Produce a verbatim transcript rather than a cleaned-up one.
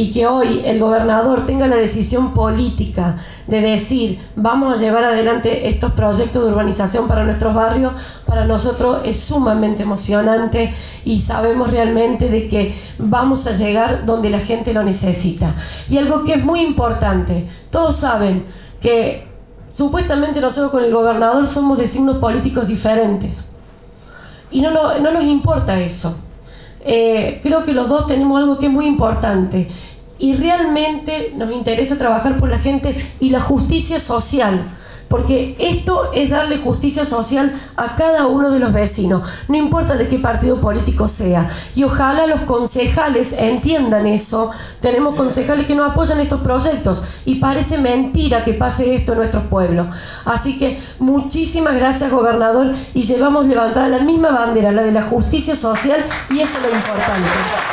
y que hoy el gobernador tenga la decisión política de decir vamos a llevar adelante estos proyectos de urbanización para nuestros barrios, para nosotros es sumamente emocionante y sabemos realmente de que vamos a llegar donde la gente lo necesita. Y algo que es muy importante, todos saben que supuestamente nosotros con el gobernador somos de signos políticos diferentes y no, no, no nos importa eso. Eh, creo que los dos tenemos algo que es muy importante y realmente nos interesa trabajar por la gente y la justicia social, porque esto es darle justicia social a cada uno de los vecinos, no importa de qué partido político sea, y ojalá los concejales entiendan eso. Tenemos concejales que no apoyan estos proyectos y parece mentira que pase esto en nuestro pueblo. Así que muchísimas gracias, gobernador, y llevamos levantada la misma bandera, la de la justicia social, y eso es lo importante.